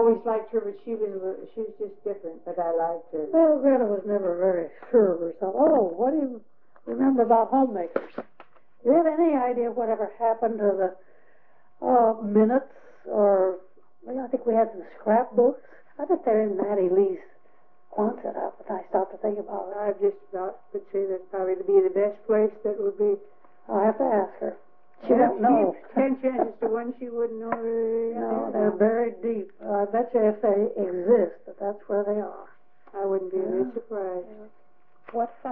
always liked her, but she was just different, but I liked her. Well, Greta was never very sure of herself. Oh, what do you remember about homemakers? Do you have any idea whatever happened to the minutes or, well, I think we had some scrapbooks. I bet they're in Mattie Lee's Quonset hut, but I stopped to think about it. I just about would say that'd probably be the best place that would be. I'll have to ask her. She don't know. 10 chances to 1 she wouldn't know. No, they're buried deep. I bet you if they exist, that's where they are. I wouldn't be a bit surprised. What fun.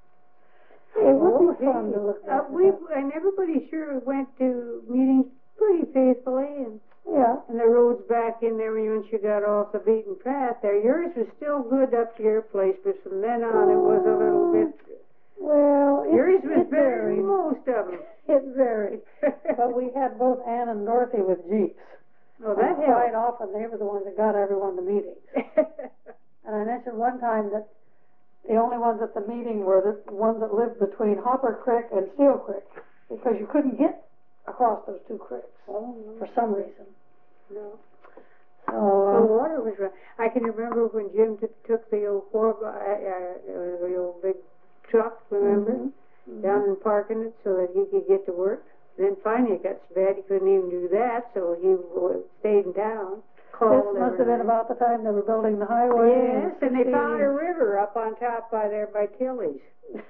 It would be fun to look at. And everybody sure went to meetings pretty faithfully, and the roads back in there once you got off the beaten path there. Yours was still good up to your place, but from then on it was a little bit. Well, yours was better than most of them. It varied, but we had both Ann and Dorothy with Jeeps. Oh, that helped. Quite often they were the ones that got everyone to meetings. And I mentioned one time that the only ones at the meeting were the ones that lived between Hopper Creek and Steel Creek, because you couldn't get across those two creeks for some reason. No. So the water was right. I can remember when Jim took the old the old big truck, remember, down and parking it so that he could get to work. Then finally it got so bad he couldn't even do that, so he stayed in town. This must have been about the time they were building the highway. Yes, and they found a river up on top by Tilly's.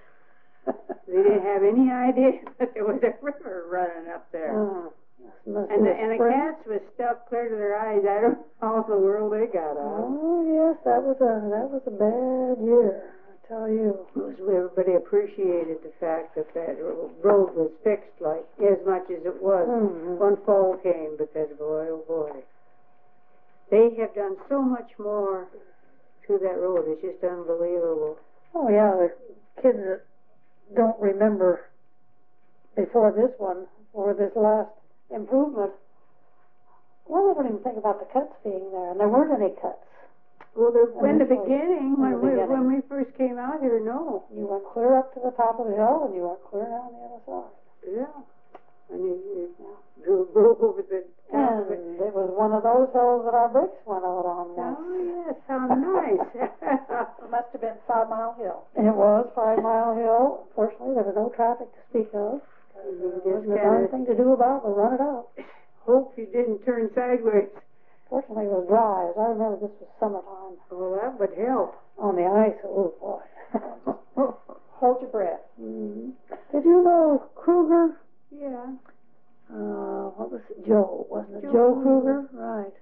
They didn't have any idea that there was a river running up there. And the cats were stuck clear to their eyes. I don't know how in the world they got out. Oh yes, that was a bad year. Tell you. Everybody appreciated the fact that road was fixed like as much as it was when fall came, because boy, oh boy, they have done so much more to that road. It's just unbelievable. Oh yeah, the kids that don't remember before this one or this last improvement, well, they don't even think about the cuts being there, and there weren't any cuts. Well, in the beginning, when we first came out here, no. You went clear up to the top of the hill, and you went clear down the other side. Yeah. And you drove over the top of it. And it was one of those hills that our brakes went out on once. Oh, yes, how nice. It must have been 5 Mile Hill. It was 5 Mile Hill. Fortunately, there was no traffic to speak of. There wasn't a darn thing to do about it but run it out. Hope you didn't turn sideways. Fortunately, it was dry. As I remember, this was summertime. Well, that would help. On the ice, oh boy. Hold your breath. Did you know Kruger? Yeah. What was it? Joe, wasn't it? Joe Kruger? Right.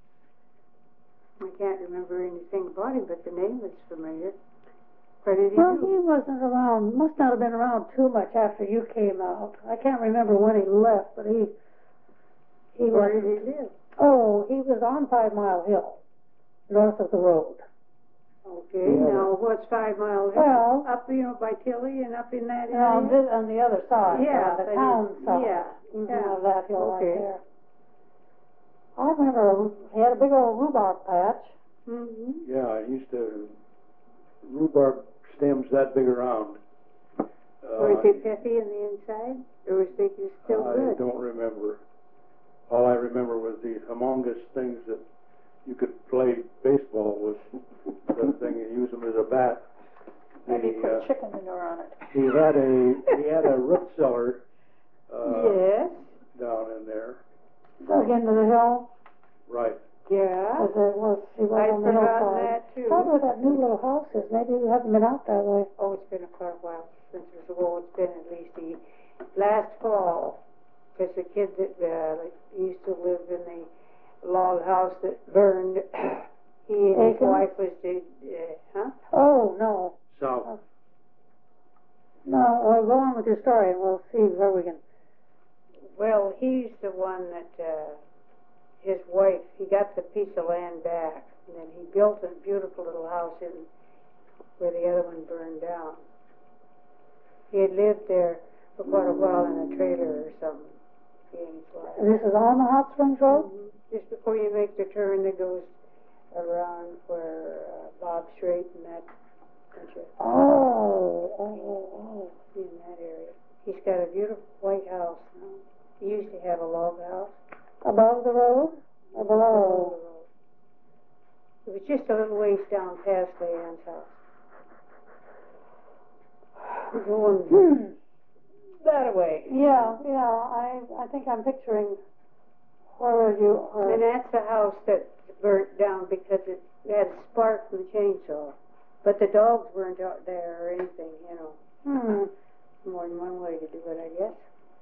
I can't remember anything about him, but the name is familiar. What did he do? He wasn't around, must not have been around too much after you came out. I can't remember when he left, but he Where did he live? Oh, he was on 5 Mile Hill, north of the road. Okay, now what's 5 Mile Hill? Well, up, by Tilly and up in that area? On the other side, on the town side. Yeah. Of that hill right there. I remember he had a big old rhubarb patch. Yeah, I used to, rhubarb stems that big around. Were they peppy in the inside? Or was they still good? I don't remember. All I remember was these humongous things that you could play baseball with, the thing, and use them as a bat. Maybe put chicken manure on it. He had a root cellar. Yes. Down in there. Dug into the hill. Right. Yeah. He was on the hillside. That too. Probably where that new little house is. Maybe we haven't been out that way. Oh, it's been quite a while since it was. Well, it's been at least the last fall. Because the kid that used to live in the log house that burned, he and his wife was Oh, no. South. No, well, go on with your story and we'll see where we can. Well, he's the one that, his wife, he got the piece of land back, and then he built a beautiful little house in where the other one burned down. He had lived there for quite a while in a trailer or something. This is on the Hot Springs Road? Just before you make the turn that goes around where Bob Strait and that country. Oh. In that area. He's got a beautiful white house now. He used to have a log house. Above the road or below? just a little ways down past Leanne's house. Going that way. Yeah, I think I'm picturing where you are. And that's the house that burnt down because it had a spark from the chainsaw. But the dogs weren't out there or anything, you know. More than one way to do it, I guess.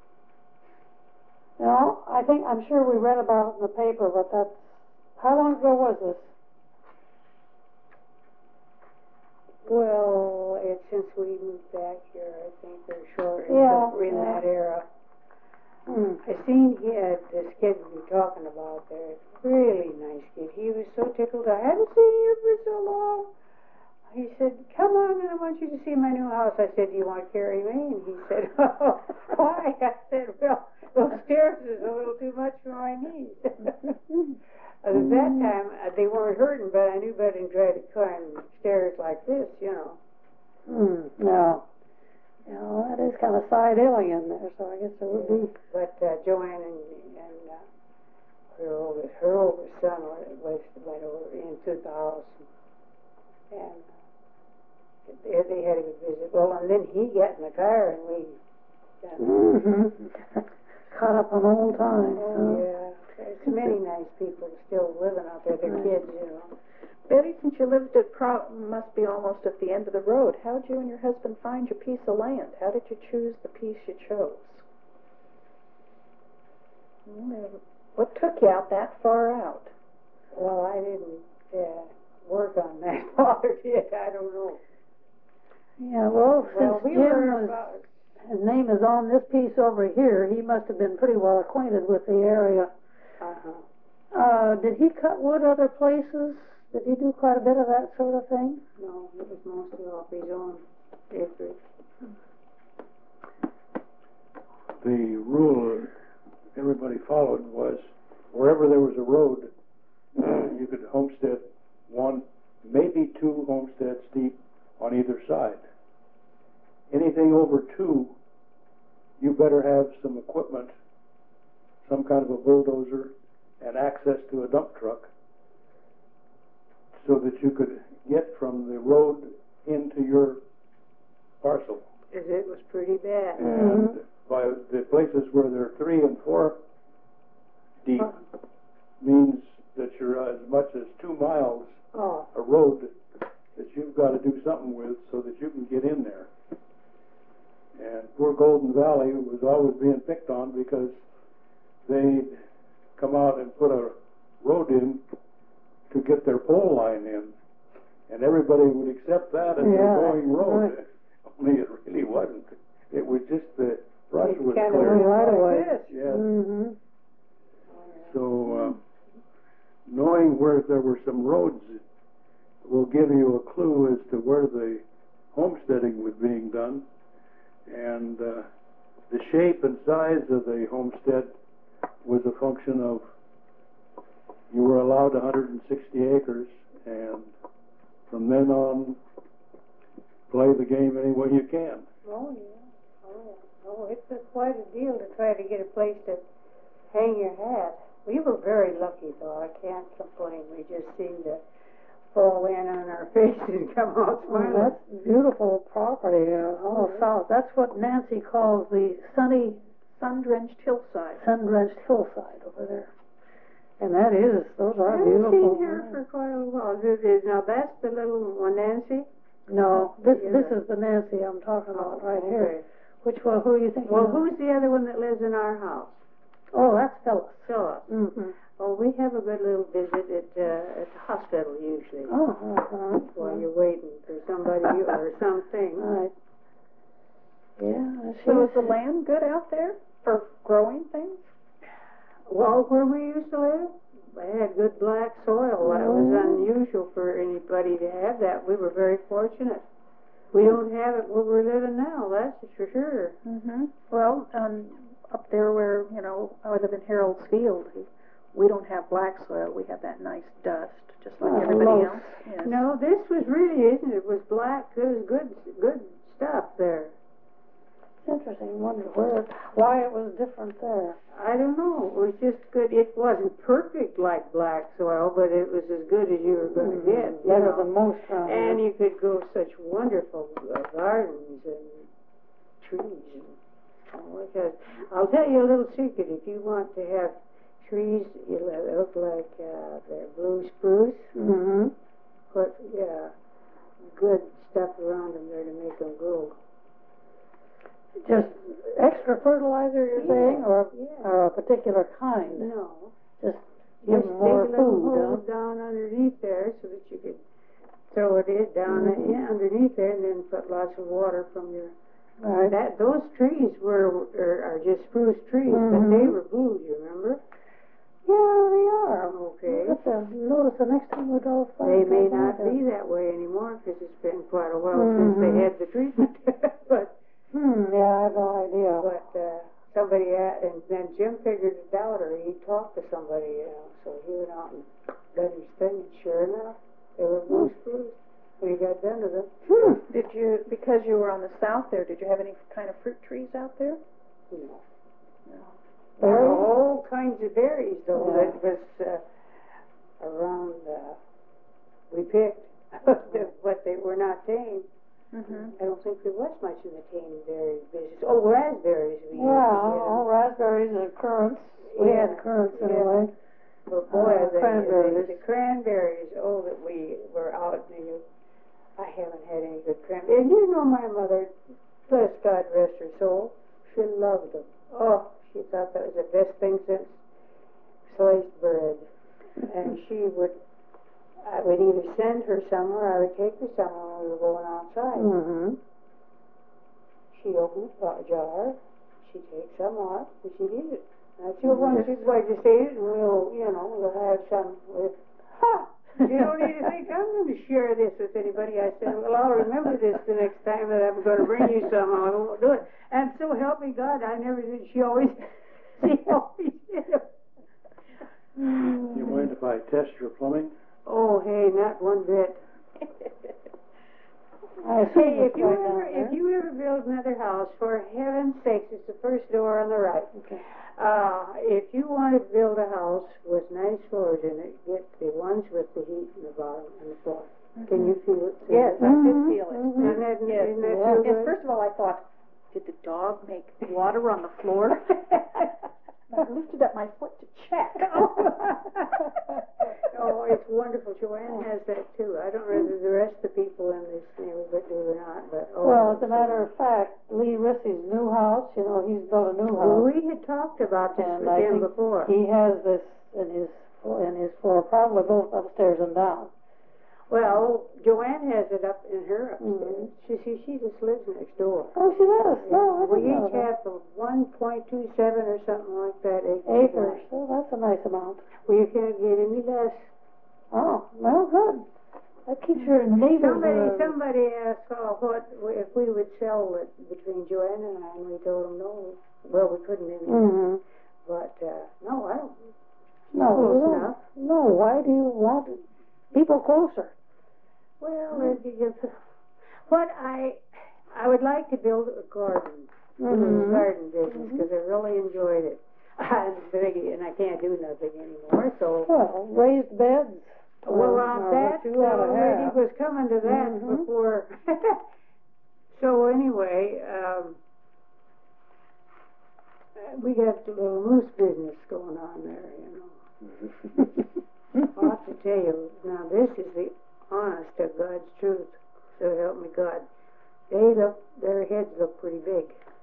No, I'm sure we read about it in the paper, but that's, how long ago was this? Well, it's since we moved back here, I think, or short, in that era. I seen he had this kid we were talking about there, really nice kid. He was so tickled. I hadn't seen you for so long. He said, come on, I want you to see my new house. I said, do you want to carry me? And he said, oh, why? I said, well, those stairs is a little too much for my knees. At that time, they weren't hurting, but I knew better than try to climb stairs like this, you know. No. You know, that is kind of side-hilling in there, so I guess it would be. But Joanne and her oldest son went over into the house, and they had a good visit. Well, and then he got in the car, and we caught up on old times. Yeah. There's many nice people still living out there, their kids, you know. Betty, since you lived at must be almost at the end of the road, how did you and your husband find your piece of land? How did you choose the piece you chose? What took you out that far out? Well, I didn't work on that. Father did. I don't know. Yeah, well, since his name is on this piece over here, he must have been pretty well acquainted with the area. Did he cut wood other places? Did he do quite a bit of that sort of thing? No, it was mostly off his own acreage. The rule everybody followed was wherever there was a road, you could homestead one, maybe two homesteads deep on either side. Anything over two, you better have some equipment, some kind of a bulldozer, and access to a dump truck so that you could get from the road into your parcel. It was pretty bad. And by the places where they're 3 and 4 deep means that you're as much as 2 miles a road that you've got to do something with so that you can get in there. And poor Golden Valley was always being picked on because they'd come out and put a road in to get their pole line in, and everybody would accept that as a going road. Right. Only it really wasn't. It was just the brush was clear. Right away. Yes. So knowing where there were some roads will give you a clue as to where the homesteading was being done, and the shape and size of the homestead was a function of you were allowed 160 acres, and from then on, play the game any way you can. Oh, yeah. Oh, it's quite a deal to try to get a place to hang your hat. We were very lucky, though. I can't complain. We just seemed to fall in on our faces and come out smiling. That's beautiful property all south. That's what Nancy calls the sun-drenched hillside. Sun-drenched hillside over there. And that is, those are beautiful. beautiful. I haven't seen her for quite a while. Now, that's the little one, Nancy? No, this is the Nancy I'm talking about right here. Which one, who are you thinking of? Who's the other one that lives in our house? Oh, that's Phyllis. Phyllis. Oh, we have a good little visit at the hospital usually. While you're waiting for somebody or something. Right. Yeah. So is the land good out there for growing things? Well, where we used to live, they had good black soil. That was unusual for anybody to have that. We were very fortunate. We don't have it where we're living now, that's for sure. Well, up there where, I live in Harold's Field, we don't have black soil. We have that nice dust, just like everybody else. Yes. No, this was really, isn't it? It was black. It was good stuff there. interesting. Wonder why it was different there. I don't know. It was just good. It wasn't perfect like black soil, but it was as good as you were going to get. Better than most around And here. you could grow such wonderful gardens and trees. Because I'll tell you a little secret. If you want to have trees that look like they're blue spruce, put good stuff around them there to make them grow. Just extra fertilizer, you're saying, or a particular kind? No. Just give them more dig a little food, hole down underneath there so that you could throw it in down underneath there, and then put lots of water from your. Right. Those trees are just spruce trees, but they were blue. You remember? Yeah, they are. Okay. We'll have to notice the next time we go. They may not be that way anymore because it's been quite a while since they had the treatment. But. Yeah, I have no idea. But somebody, and then Jim figured it out, or he talked to somebody, so he went out and done his thing, and sure enough, they were blue spruce when he got done with them. Did you, because you were on the south there, did you have any kind of fruit trees out there? No. Berries? All kinds of berries, though, that was around, we picked, but they were not tame. I don't think there was much in the tame berry business. Oh, raspberries we used to get. Raspberries and currants. We had currants anyway. But boy, cranberries. the cranberries, that we were out in I haven't had any good cranberries. And you know my mother, bless God rest her soul, she loved them. Oh, she thought that was the best thing since sliced bread. And she would, I would either send her somewhere, or I would take her somewhere when we were going outside. She'd open a jar, she'd take some out, and she'd eat it. And she'd want she'd like to say it, and we'll have some with, you don't need to think I'm going to share this with anybody. I said, well, I'll remember this the next time that I'm going to bring you some, I won't do it. And so help me God, I never did. She always did it. You mind if I test your plumbing? Oh, hey, not one bit. Hey, if you ever build another house, for heaven's sakes, it's the first door on the right. Okay. If you want to build a house with nice floors in it, get the ones with the heat in the bottom and the floor. Can you feel it? Yes, I did feel it. Isn't that feel Yes, good? first of all, I thought, did the dog make water on the floor? I lifted up my foot to check. Oh, it's wonderful. Joanne has that too. I don't know whether the rest of the people in this neighborhood do or not, but well, as a matter of fact, Lee Rissy's new house, he's built a new house. Well, we had talked about this and with I him think before. He has this in his floor, probably both upstairs and down. Well, Joanne has it up in her upstairs. She just lives next door. Oh, she does? No, I We didn't know each that. have 1.27 or something like that Acres. Oh, that's a nice amount. Well, you can't get any less. Oh, well, good. That keeps your neighbors. Somebody asked what if we would sell it between Joanne and I, and we told them no. Well, we couldn't anyway. But no, I don't. No, close enough. No, why do you want people closer? Well, what I would like to build a garden, garden business, because I really enjoyed it. And I can't do nothing anymore, so. Well, raised beds. Well, that lady was coming to that before. So anyway, we got a little moose business going on there, I have to tell you, now this is the honest to God's truth, so help me God. Their heads look pretty big.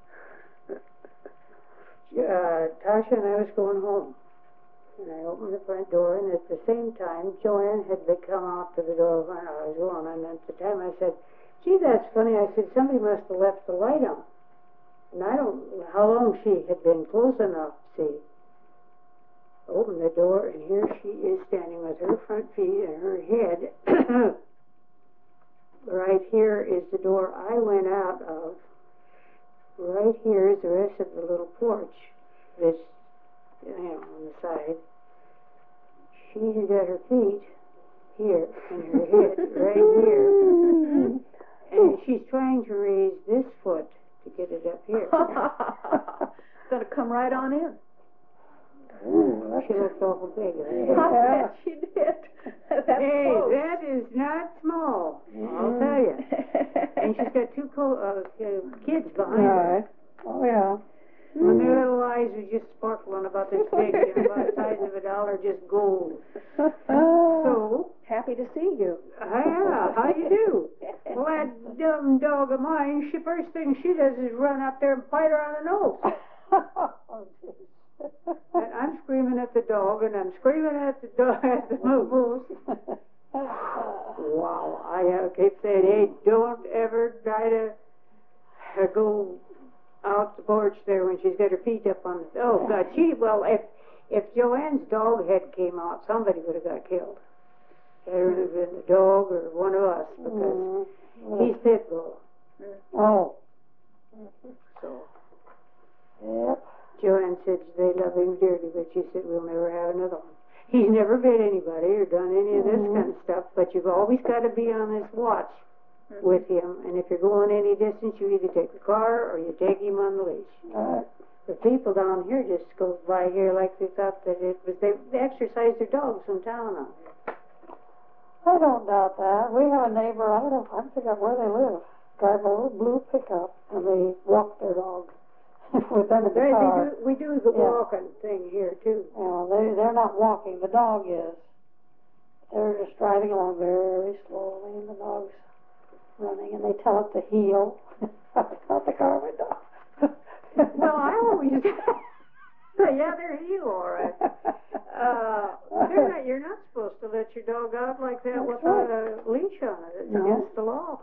Tasha and I was going home, and I opened the front door, and at the same time, Joanne had come out to the door when I was going, and at the time I said, gee, that's funny. I said, somebody must have left the light on. And I don't know how long she had been close enough to see. Opened the door, and here she is standing with her front feet and her head. Right here is the door I went out of. Right here is the rest of the little porch. This, on the side. She had got her feet here and her head right here. And she's trying to raise this foot to get it up here. It's gonna come right on in. Ooh, She looks awful big. I bet she did. That's Hey, close. that is not small, I'll tell you. And she's got two kids behind her. Right. Oh, yeah. And their little eyes are just sparkling about this big, about the size of $1, just gold. So, Happy to see you. yeah, how you do? Well, that dumb dog of mine, first thing she does is run up there and bite her on the nose. And I'm screaming at the dog, and I'm screaming at the dog, at the moose. Wow, I keep saying, hey, don't ever try to go out the porch there when she's got her feet up on the, oh God, if Joanne's dog had came out, somebody would have got killed. It would have been the dog or one of us, because he's pit bull. Oh. So, Yep. Joanne said they love him dearly, but she said we'll never have another one. He's never bit anybody or done any of this kind of stuff, but you've always got to be on this watch with him, and if you're going any distance, you either take the car or you take him on the leash. The people down here just go by here like they thought that it was, they exercise their dogs in town on here. I don't doubt that. We have a neighbor, I don't know, I forget where they live, drive a little blue pickup, and they walk their dog with them in the car. We do the walking thing here, too. They're not walking, the dog is. They're just driving along very slowly, and the dog's running, and they tell it to heel out the car window. Well, I always yeah, they're heel, all right. You're not supposed to let your dog out like that without a leash on it. It's against the law.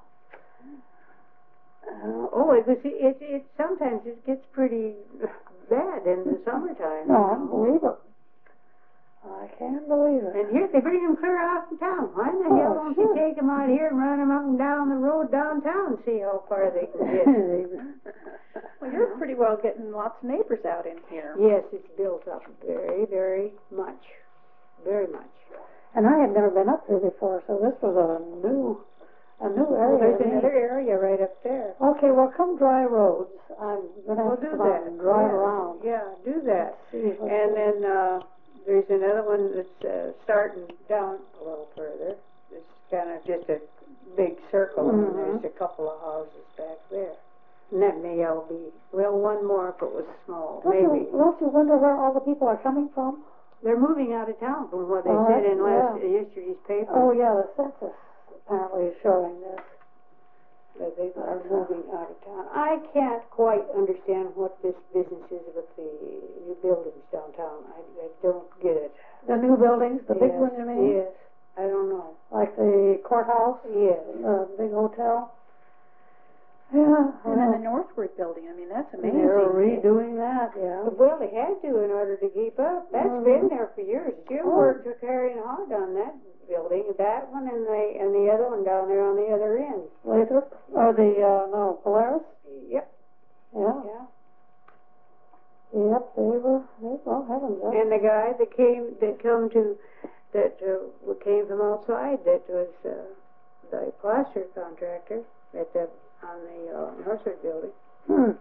It sometimes it gets pretty bad in the summertime. No, I believe it. I can't believe it. And here, they bring them clear out of town. Why in the hell don't you take them out here and run them up and down the road downtown and see how far they can get? Well, you're pretty well getting lots of neighbors out in here. Yes, it's built up very, very much. Very much. And I had never been up there before, so this was a new area. Well, there's another area right up there. Okay, well, come Dry Roads. I'm going to have to do come out that. and drive around. Yeah, do that. And then there's another one that's starting down a little further. It's kind of just a big circle, and there's a couple of houses back there. And that may all be, well, one more if it was small, maybe. Don't you wonder where all the people are coming from? They're moving out of town from what they said in yesterday's paper. Oh, yeah, the census apparently is showing this. That they are moving out of town. I can't quite understand what this business is with the new buildings downtown. I don't get it. The new buildings, the big ones, you mean? Yes. I don't know. Like the courthouse? Yes. The big hotel? Yeah. And then the Northward building, I mean, that's amazing. They're redoing that, yeah. Well, they had to in order to keep up. That's been there for years. Jim worked with Harry and Hog on that building, that one and the other one down there on the other end. Lathrop? Or the, Polaris? Yep. Yeah. Yeah. Yep, well, heavens. And the guy that came from outside, that was the plaster contractor on the Northwood building.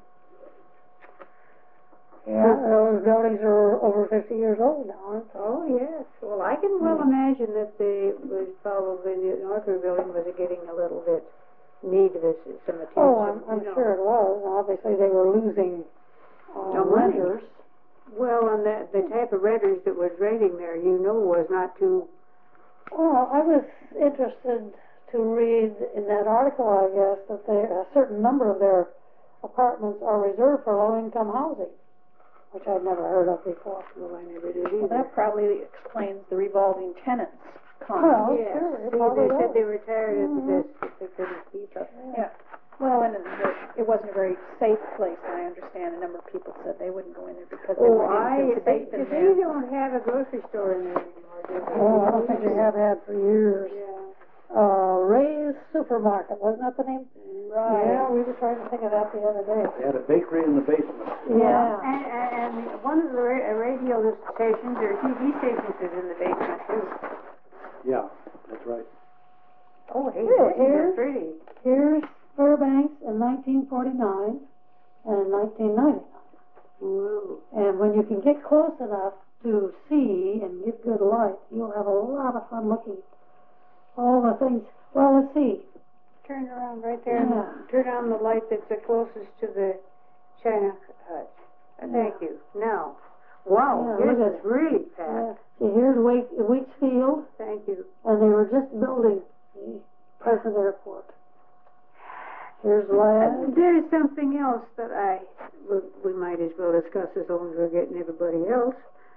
Yeah, those buildings are over 50 years old now, aren't they? Oh, yes. Well, I can well imagine that the Northwood building was getting a little bit need of some attention. Oh, I'm sure it was. Obviously, they were losing renters. Well, and the type of renters that was renting there, was not too... Well, I was interested to read in that article, I guess, that a certain number of their apartments are reserved for low-income housing, which I'd never heard of before. Well, I never did either. Well, that probably explains the revolving tenants concept. Well, yes. sure. They said they were tired of this, that they couldn't keep up. Yeah. Well, and it wasn't a very safe place, I understand. A number of people said they wouldn't go in there because they didn't feel safe in there. They don't have a grocery store in there anymore, do they? Oh, I don't think they have had for years. Yeah. Ray's Supermarket, wasn't that the name? Right. Yeah, we were trying to think of that the other day. They had a bakery in the basement. Yeah. And one of the radio stations or TV stations is in the basement, too. Yeah, that's right. Oh, hey, this is pretty. Here's Fairbanks in 1949. and in 1999. Whoa. And when you can get close enough to see and get good light, you'll have a lot of fun looking at all the things. Well, let's see. Turn around right there. Yeah. Turn on the light that's the closest to the China hut. Thank you. Now. Wow, Yeah, this look at is it. really Yeah. packed. See, here's Weeks Field, Thank you. and they were just building the present airport. Here's land. There's something else that we might as well discuss as long as we're getting everybody else.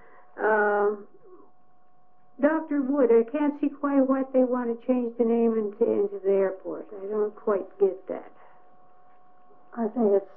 Dr. Wood, I can't see quite what they want to change the name into the airport. I don't quite get that. I think it's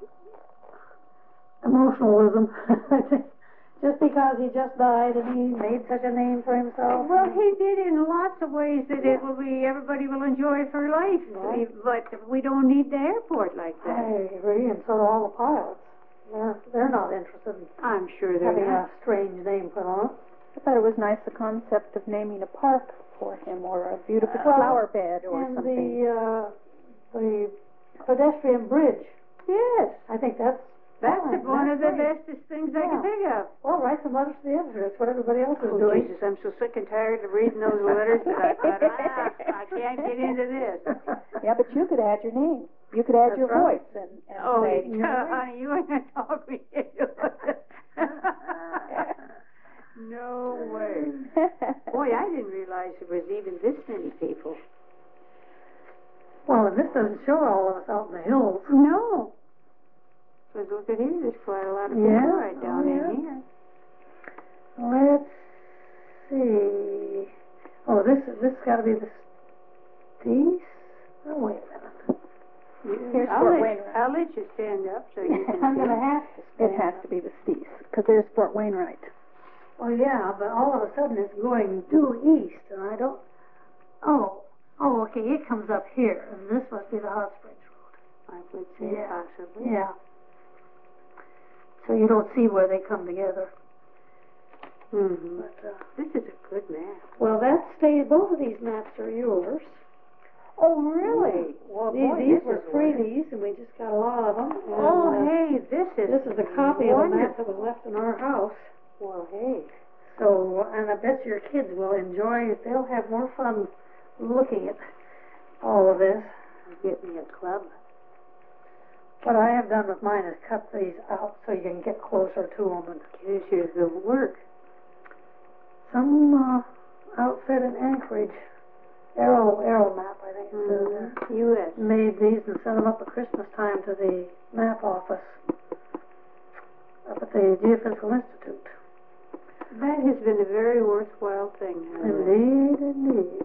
emotionalism. I think just because he just died and he made such a name for himself. Well, he did in lots of ways that it will be everybody will enjoy for life. Right. But we don't need the airport like that. I agree, and so do all the pilots. They're not interested in I'm sure they're having not. a strange name put on it. I thought it was nice, the concept of naming a park for him, or a beautiful flower bed, or and something. the pedestrian bridge. Yes. I think that's fine. One of the That's great. bestest things I can think of. Well, write some letters to the editor. That's what everybody else is Oh, doing. Jesus, I'm so sick and tired of reading those letters that I thought, I can't get into this. Yeah, but you could add your name. You could add That's your right. voice and Oh, say, honey, you ain't gonna talk me into it. No way. Boy, I didn't realize there was even this many people. Well, and this doesn't show all of us out in the hills. No. Because look at here, there's quite a lot of people right down in here. Let's see. Oh, this got to be the Stees? Oh, wait a minute. Here's I'll Fort let, Wainwright. I'll let you stand up so you can I'm see. going to have to It stand has up. to be the Stees, because there's Fort Wainwright. Well, yeah, but all of a sudden it's going due east, and I don't... Oh, okay, it comes up here, and this must be the Hot Springs Road. I would say possibly. Yeah. So you don't see where they come together. Mm-hmm. But, This is a good map. well, both of these maps are yours. Oh, really? Well, These were freebies, and we just got a lot of them. And, Oh, hey, this is a copy of a map wonderful. that was left in our house. Well, hey. So, and I bet your kids will enjoy it. They'll have more fun looking at all of this. Get me a club. What I have done with mine is cut these out so you can get closer to them. And Here's the work. some outfit in Anchorage, Aero Map, I think it says there, U.S. made these and sent them up at Christmas time to the map office up at the Geophysical Institute. That has been a very worthwhile thing. Indeed.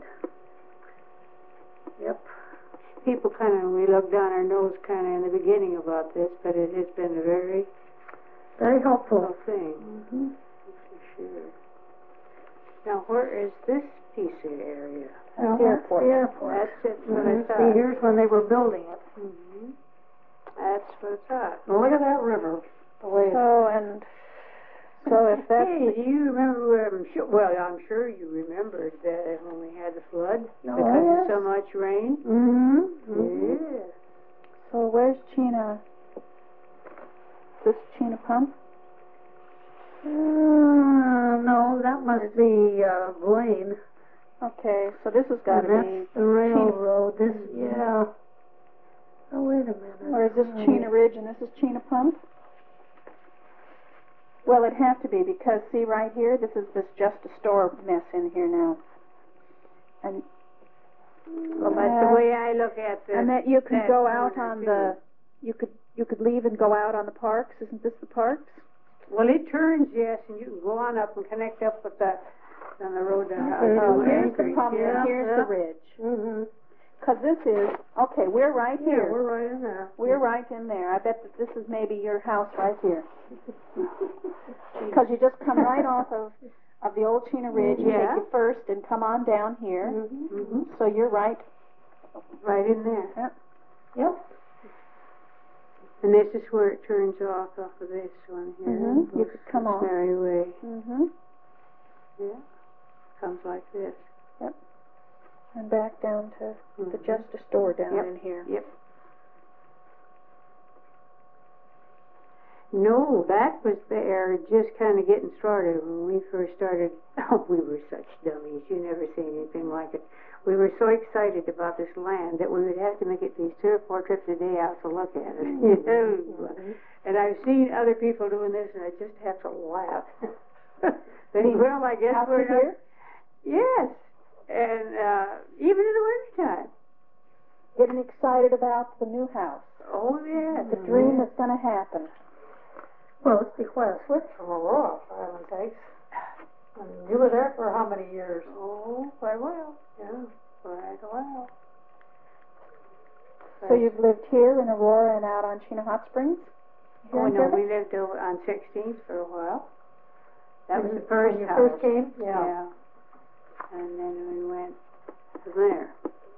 Yep. People we look down our nose in the beginning about this, but it has been a very Very helpful. cool thing. Mm-hmm. For sure. Now, where is this piece of area? Well, the that's airport. the airport. That's it, what I Mhm. thought. See, here's when they were building it. Mm-hmm. That's what I thought. Now look at that river. The way So if that's... Hey, do you remember, I'm sure you remembered when we had the flood Oh, because yes. of so much rain? Mm-hmm. Yeah. So where's Chena? Is this Chena Pump? No, that must be Blaine. Okay, so this has got to And be... that's the railroad. This, yeah. Oh, wait a minute. Or is this Chena Ridge and this is Chena Pump? Well, it'd have to be because, see right here, this is this just a store mess in here now. And Well, that's the way I look at this. and that you could that go out corner, on too. the... You could leave and go out on the parks. Isn't this the parks? Well, it turns, yes, and you can go on up and connect up with that on the road to Here's the Anchorage. pump Yeah. and here's the ridge. Mm-hmm. Because this is... Okay, we're right Yeah, here. we're right in there. We're right in there. I bet that this is maybe your house right here. Because you just come right off of the old Chena Ridge. You Yeah. take you first and come on down here. Mm-hmm. So you're right. Right in there. Yep. And this is where it turns off of this one here. Mhm. You could come on. Merry Way. Mm-hmm. Yeah. Comes like this. And back down to the Mhm. Just a Store down Yep. in here. Yep. No, that was there just kind of getting started when we first started. Oh, we were such dummies. You never seen anything like it. We were so excited about this land that we would have to make it these 3 or 4 trips a day out to look at it. You know? And I've seen other people doing this, and I just have to laugh. Well, I guess we're here? Yes, and even in the wintertime. Getting excited about the new house. Oh, yeah. The dream that's going to happen. Well, it's quite a switch from Aurora, for heaven's sakes. And you were there for how many years? Oh, quite a while. Yeah, quite a while. So you've lived here in Aurora and out on Chino Hot Springs? Oh, no, we lived over on 16th for a while. That was the first when you house. first came? Yeah. And then we went from there.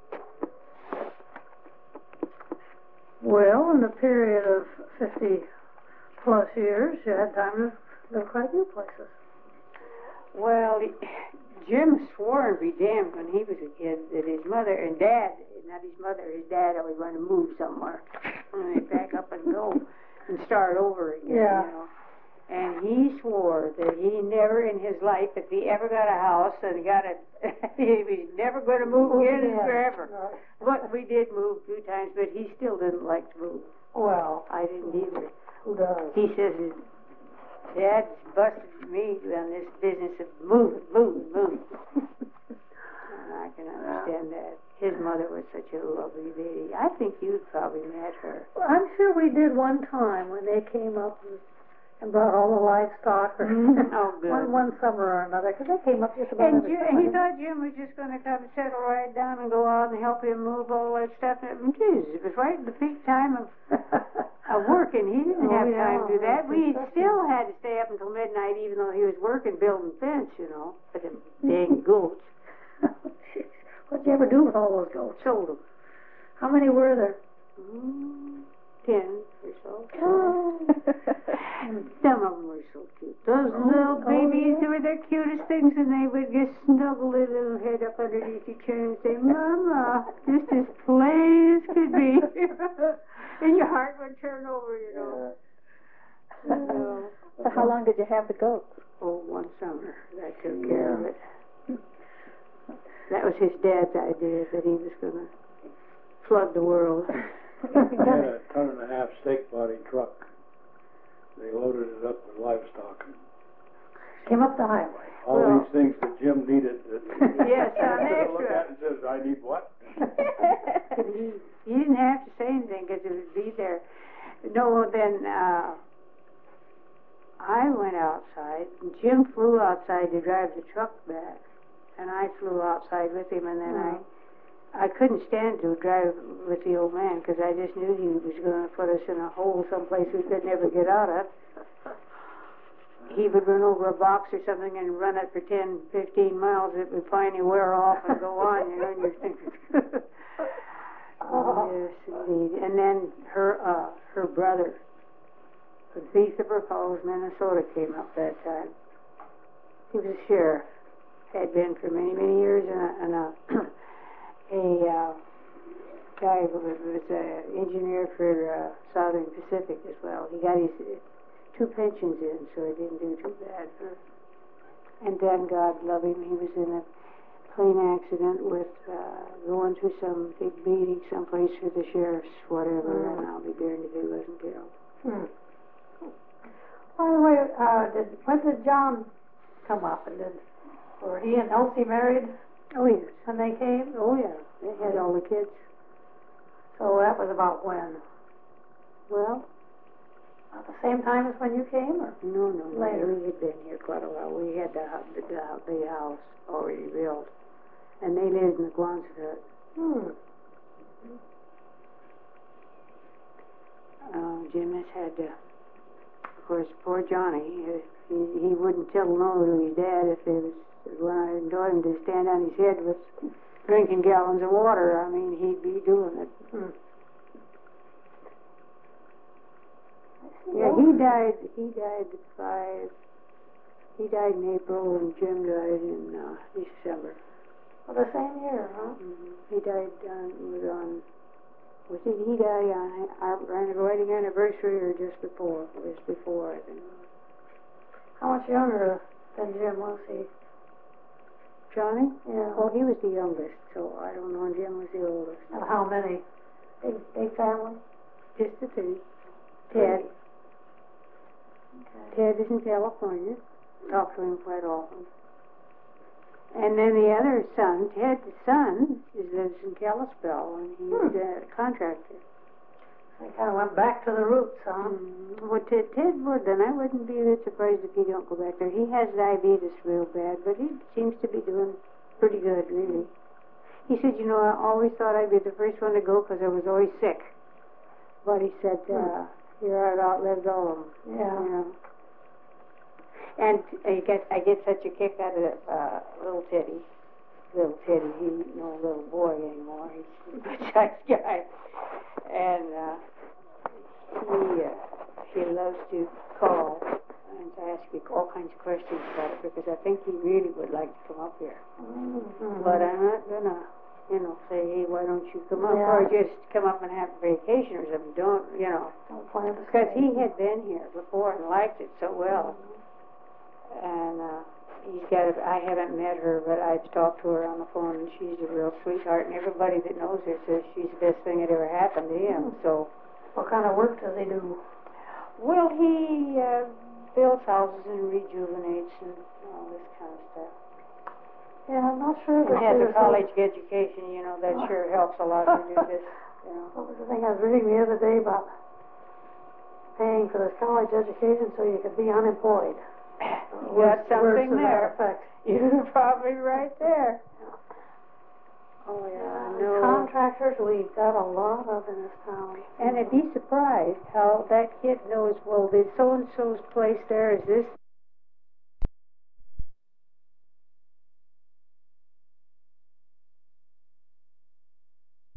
Well, in a period of 50 plus years, you had time to live quite a few places. Well, Jim swore and be damned when he was a kid that his mother and dad, not his mother, his dad always wanted to move somewhere. And they'd pack up and go and start over again, Yeah. you know. And he swore that he never in his life, if he ever got a house and got it, he was never going to move again forever. Right. But we did move a few times, but he still didn't like to move. Well, I didn't either. who does? He says his dad's busted me on this business of move. And I can understand that. His mother was such a lovely lady. I think you'd probably met her. Well, I'm sure we did one time when they came up and brought all the livestock. Or Oh, good. one summer or another, because they came up just about And every he summer. thought Jim was just going to come settle right down and go out and help him move all that stuff. And geez, it was right at the peak time of working. He didn't have time to do that. We still had to stay up until midnight, even though he was working building fence, you know, for the dang goats. What'd you ever do with all those goats? Sold them. How many were there? 10 or so. Oh. Some of them were so cute. Those little babies, they were the cutest things, and they would just snuggle their little head up underneath each other and say, Mama, just as plain as could be. And your heart would turn over, you know. So how long did you have the goats? Oh, one summer. I took care of it. That was his dad's idea, that he was going to flood the world. They had a 1.5 ton steak body truck. They loaded it up with livestock. Came up the highway. All these things that Jim needed. Yes, on Look extra. at it and says, I need what? He didn't have to say anything because it would be there. No, then I went outside. Jim flew outside to drive the truck back, and I flew outside with him. And then I couldn't stand to drive with the old man because I just knew he was going to put us in a hole someplace we could never get out of. He would run over a box or something and run it for 10, 15 miles. It would finally wear off and go on, you know, and you're thinking, yes, indeed. And then her brother from Peaceable Falls, Minnesota, came up that time. He was a sheriff, had been for many, many years, and a guy who was an engineer for Southern Pacific as well. He got his 2 pensions in, so he didn't do too bad. And then, God love him, he was in a plane accident with going to some big meeting someplace for the sheriffs, whatever, and I'll be darned if he wasn't killed. By the way, when did John come up? And were he and Elsie married? Oh, yes. When they came? Oh, yeah. They had all the kids. So that was about when? Well, At the same time as when you came, or? no. Later. We had been here quite a while. We had the house already built. And they lived in the Quonset. Jim has had to, of course, poor Johnny, he wouldn't tell no to his dad if there was, when I told him to stand on his head with drinking gallons of water. I mean, he'd be doing it. Yeah, he died in April, and Jim died in December. Well, the same year, huh? He died was on he die on our wedding anniversary or just before? It was before, I think. How much younger than Jim was he? Johnny? Yeah. Oh, he was the youngest, so I don't know, and Jim was the oldest. And how many? Big family? Just the two. Ted. Okay. Ted is in California. Talk to him quite often. And then the other son, Ted's son, lives in Kalispell, and he's a contractor. They kind of went back to the roots, huh? Well, Ted would, then I wouldn't be that surprised if he don't go back there. He has diabetes real bad, but he seems to be doing pretty good, really. He said, you know, I always thought I'd be the first one to go because I was always sick. But he said, here I've outlived all of them. Yeah. You know. And I get such a kick out of little Teddy. Little Teddy, he's no little boy anymore. He's a good-sized guy. And he loves to call and ask me all kinds of questions about it because I think he really would like to come up here. Mm-hmm. But I'm not gonna, say, hey, why don't you come up? Or just come up and have a vacation or something. Don't plan to because stay. he had been here before and liked it so well. And I haven't met her, but I've talked to her on the phone, and she's a real sweetheart. And everybody that knows her says she's the best thing that ever happened to him. So, what kind of work does he do? well, he builds houses and rejuvenates and all this kind of stuff. Yeah, I'm not sure. He has a college education, that sure helps a lot to do this. What was the thing I was reading the other day about paying for this college education so you could be unemployed? You got something there. Effect. You're probably right there. Oh, yeah, I know. Contractors, we've got a lot of in this town. And I'd be surprised how that kid knows, well, there's so-and-so's place there is this